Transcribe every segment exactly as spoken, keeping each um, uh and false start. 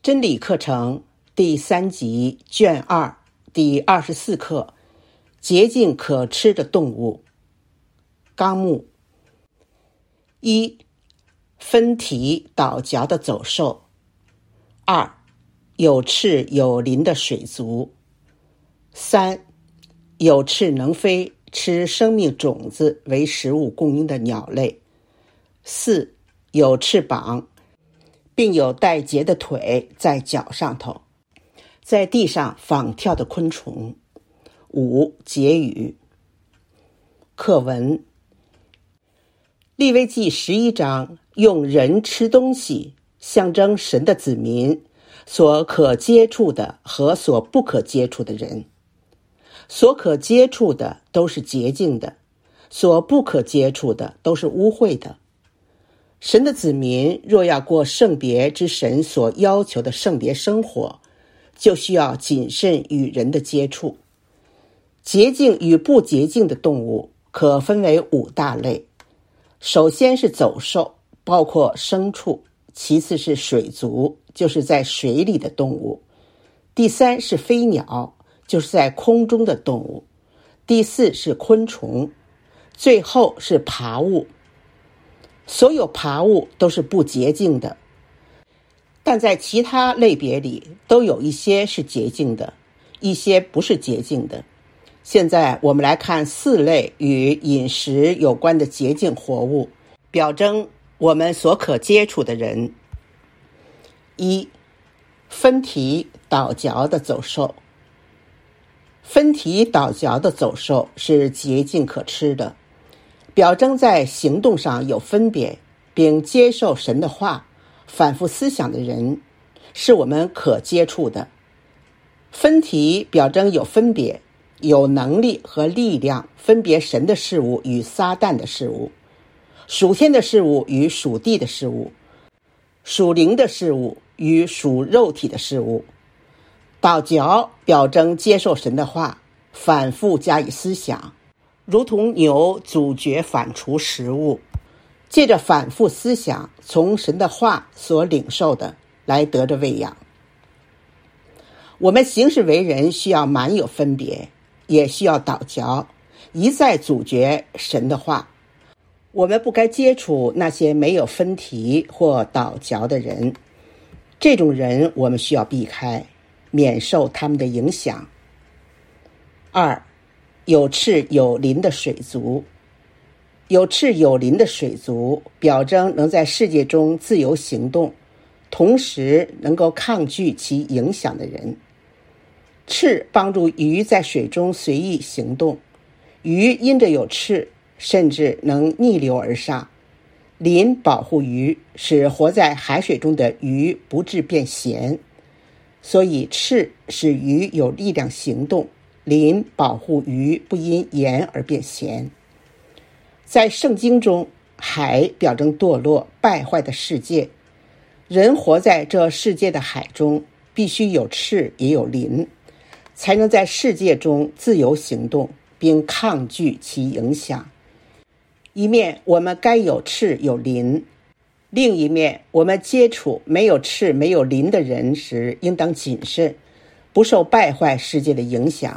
真理课程第三集卷二第二十四课，洁净可吃的动物。纲目：一、分蹄倒嚼的走兽；二、有翅有鳞的水族；三、有翅能飞，吃生命种子为食物供应的鸟类；四、有翅膀并有带节的腿在脚上头，在地上仿跳的昆虫。五、结语。课文：利未记十一章用人吃东西象征神的子民所可接触的和所不可接触的人。所可接触的都是洁净的，所不可接触的都是污秽的。神的子民若要过圣别之神所要求的圣别生活，就需要谨慎与人的接触。洁净与不洁净的动物可分为五大类。首先是走兽，包括牲畜；其次是水族，就是在水里的动物；第三是飞鸟，就是在空中的动物；第四是昆虫；最后是爬物。所有爬物都是不洁净的，但在其他类别里都有一些是洁净的，一些不是洁净的。现在我们来看四类与饮食有关的洁净活物，表征我们所可接触的人。一、分蹄倒嚼的走兽。分蹄倒嚼的走兽是洁净可吃的，表征在行动上有分别，并接受神的话，反复思想的人，是我们可接触的。分蹄表征有分别，有能力和力量分别神的事物与撒旦的事物，属天的事物与属地的事物，属灵的事物与属肉体的事物。倒嚼表征接受神的话，反复加以思想，如同牛咀嚼反刍食物，借着反复思想从神的话所领受的来得着喂养。我们行事为人需要满有分别，也需要倒嚼，一再咀嚼神的话。我们不该接触那些没有分蹄或倒嚼的人，这种人我们需要避开，免受他们的影响。二、有翅有鳞的水族。有翅有鳞的水族表征能在世界中自由行动，同时能够抗拒其影响的人。翅帮助鱼在水中随意行动，鱼因着有翅，甚至能逆流而上。鳞保护鱼，使活在海水中的鱼不致变咸。所以翅使鱼有力量行动，鳞保护鱼不因盐而变咸。在圣经中，海表征堕落败坏的世界，人活在这世界的海中，必须有翅也有鳞，才能在世界中自由行动，并抗拒其影响。一面我们该有翅有鳞，另一面我们接触没有翅没有鳞的人时，应当谨慎，不受败坏世界的影响。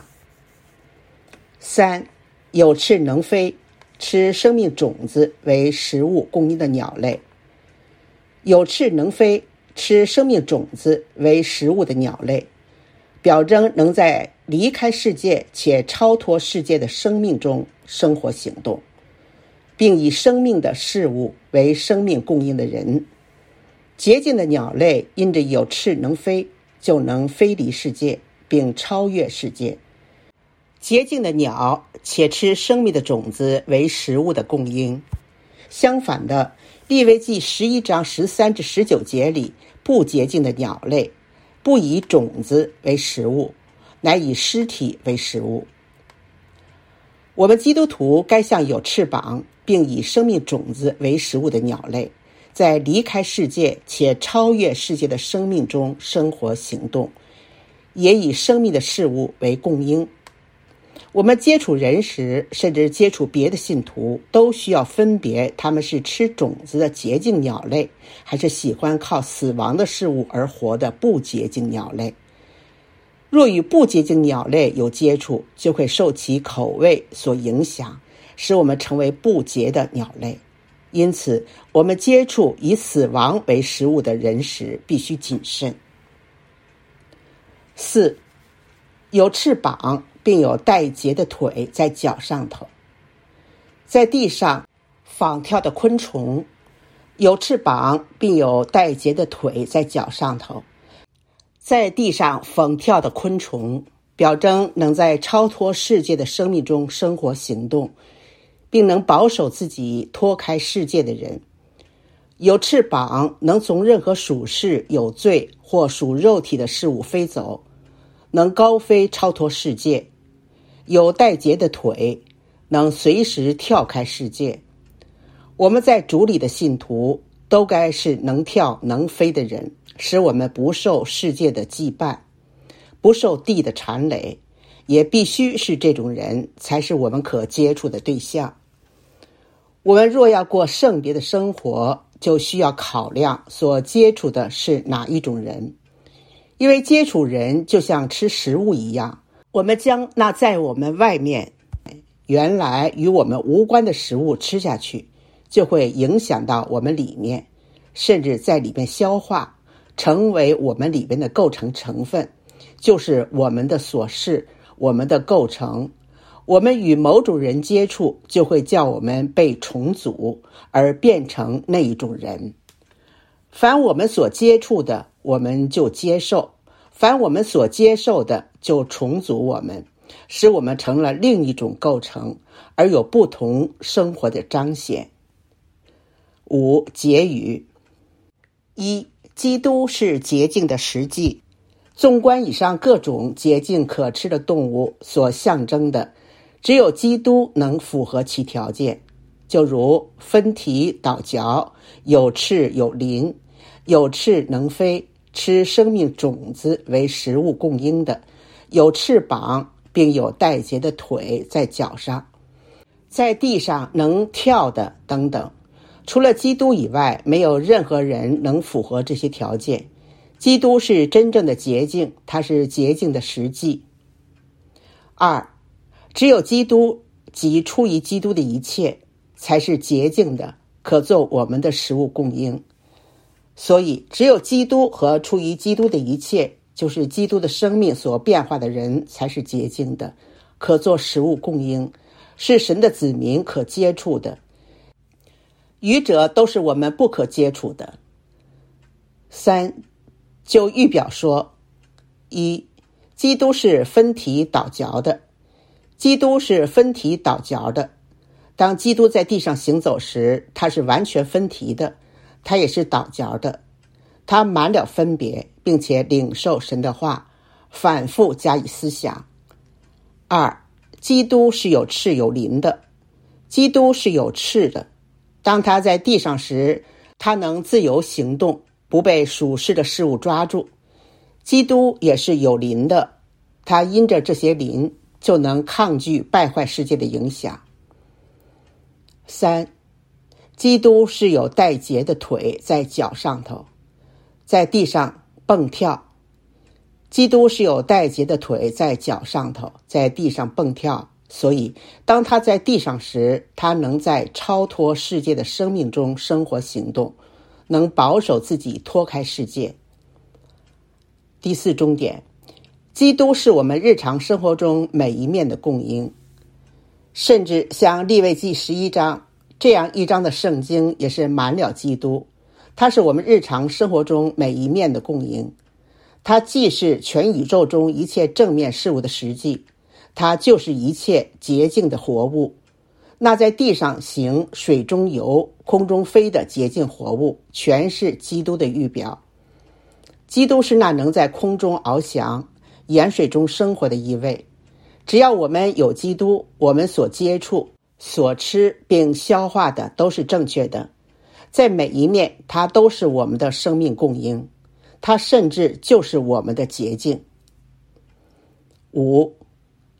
三、有翅能飞，吃生命种子为食物供应的鸟类。有翅能飞，吃生命种子为食物的鸟类，表征能在离开世界且超脱世界的生命中生活行动，并以生命的事物为生命供应的人。洁净的鸟类因着有翅能飞，就能飞离世界并超越世界。洁净的鸟且吃生命的种子为食物的供应。相反的，利未记十一章十三至十九节里，不洁净的鸟类不以种子为食物，乃以尸体为食物。我们基督徒该像有翅膀并以生命种子为食物的鸟类，在离开世界且超越世界的生命中生活行动，也以生命的事物为供应。 我们接触人时，甚至接触别的信徒，都需要分别他们是吃种子的洁净鸟类，还是喜欢靠死亡的事物而活的不洁净鸟类。若与不洁净鸟类有接触，就会受其口味所影响，使我们成为不洁的鸟类。因此，我们接触以死亡为食物的人时，必须谨慎。四，有翅膀并有带节的腿在脚上头。在地上仿跳的昆虫，有翅膀并有带节的腿在脚上头。在地上仿跳的昆虫，表征能在超脱世界的生命中生活行动，并能保守自己脱开世界的人。有翅膀能从任何属世有罪或属肉体的事物飞走，能高飞超脱世界。有带节的腿，能随时跳开世界。我们在主里的信徒都该是能跳能飞的人，使我们不受世界的羁绊，不受地的缠累，也必须是这种人才是我们可接触的对象。我们若要过圣别的生活，就需要考量所接触的是哪一种人，因为接触人就像吃食物一样，我们将那在我们外面原来与我们无关的食物吃下去，就会影响到我们里面，甚至在里面消化，成为我们里面的构成成分，就是我们的所是，我们的构成。我们与某种人接触，就会叫我们被重组，而变成那一种人。凡我们所接触的，我们就接受；凡我们所接受的，就重组我们，使我们成了另一种构成，而有不同生活的彰显。五、结语。一、基督是洁净的实际。纵观以上各种洁净可吃的动物所象征的，只有基督能符合其条件，就如分蹄倒嚼，有翅有鳞，有翅能飞，吃生命种子为食物供应的，有翅膀并有带节的腿在脚上，在地上能跳的等等。除了基督以外，没有任何人能符合这些条件。基督是真正的洁净，他是洁净的实际。二，只有基督及出于基督的一切才是洁净的，可做我们的食物供应。所以只有基督和出于基督的一切，就是基督的生命所变化的人才是洁净的，可做食物供应，是神的子民可接触的。愚者都是我们不可接触的。三，就预表说，一，基督是分蹄倒嚼的。基督是分蹄倒嚼的。当基督在地上行走时，他是完全分蹄的，他也是倒嚼的。他满了分别，并且领受神的话，反复加以思想。二，基督是有翅有鳞的。基督是有翅的。当他在地上时，他能自由行动，不被属世的事物抓住。基督也是有鳞的，他因着这些鳞就能抗拒败坏世界的影响。三，基督是有带节的腿在脚上头，在地上蹦跳。基督是有带节的腿在脚上头，在地上蹦跳。所以当他在地上时，他能在超脱世界的生命中生活行动，能保守自己脱开世界。第四重点，基督是我们日常生活中每一面的供应，甚至像利未记十一章这样一章的圣经也是满了基督，它是我们日常生活中每一面的供应。它既是全宇宙中一切正面事物的实际，它就是一切洁净的活物。那在地上行、水中游、空中飞的洁净活物，全是基督的预表。基督是那能在空中翱翔、盐水中生活的一位。只要我们有基督，我们所接触、所吃并消化的都是正确的。在每一面，它都是我们的生命供应，它甚至就是我们的洁净。五，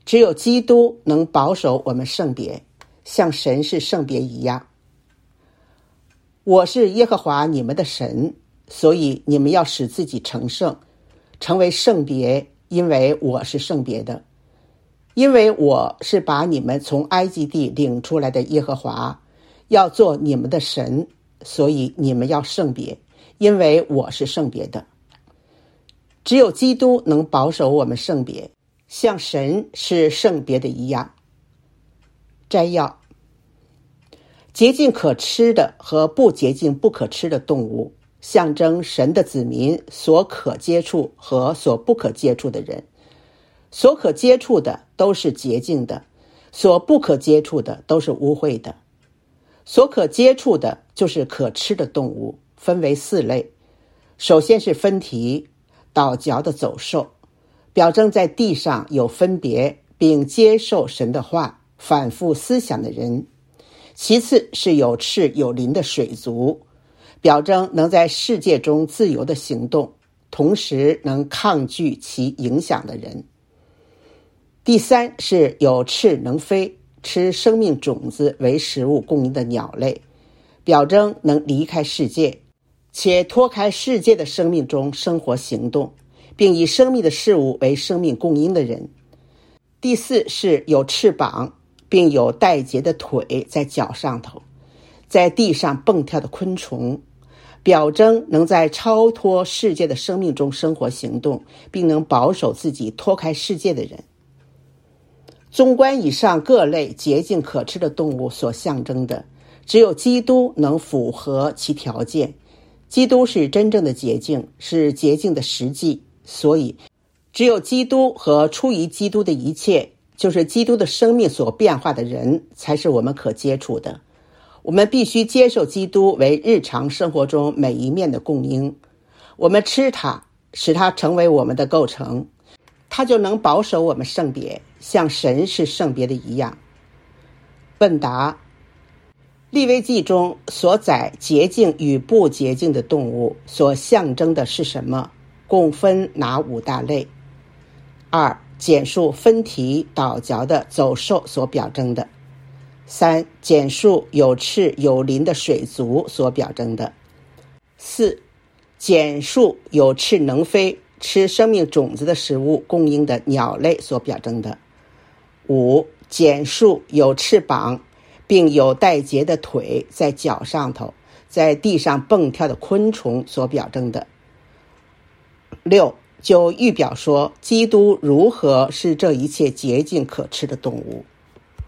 只有基督能保守我们圣别，像神是圣别一样。我是耶和华你们的神，所以你们要使自己成圣，成为圣别，因为我是圣别的。因为我是把你们从埃及地领出来的耶和华，要做你们的神，所以你们要圣别，因为我是圣别的。只有基督能保守我们圣别，像神是圣别的一样。摘要：洁净可吃的和不洁净不可吃的动物，象征神的子民所可接触和所不可接触的人。所可接触的都是洁净的，所不可接触的都是污秽的。所可接触的就是可吃的动物，分为四类。首先是分蹄、倒嚼的走兽，表征在地上有分别并接受神的话，反复思想的人。其次是有翅有鳞的水族，表征能在世界中自由的行动，同时能抗拒其影响的人。第三是有翅能飞，吃生命种子为食物供应的鸟类，表征能离开世界，且脱开世界的生命中生活行动，并以生命的事物为生命供应的人。第四是有翅膀并有带节的腿在脚上头，在地上蹦跳的昆虫，表征能在超脱世界的生命中生活行动，并能保守自己脱开世界的人。纵观以上各类洁净可吃的动物所象征的，只有基督能符合其条件。基督是真正的洁净，是洁净的实际，所以只有基督和出于基督的一切，就是基督的生命所变化的人，才是我们可接触的。我们必须接受基督为日常生活中每一面的供应，我们吃它，使它成为我们的构成，它就能保守我们圣别，像神是圣别的一样。问答：利未记中所载洁净与不洁净的动物所象征的是什么？共分哪五大类？二、简述分蹄倒嚼的走兽所表征的。三、简述有翅有鳞的水族所表征的。四、简述有翅能飞吃生命种子的食物供应的鸟类所表征的。五、简述有翅膀并有带节的腿在脚上头，在地上蹦跳的昆虫所表征的。六、就预表说基督如何是这一切洁净可吃的动物。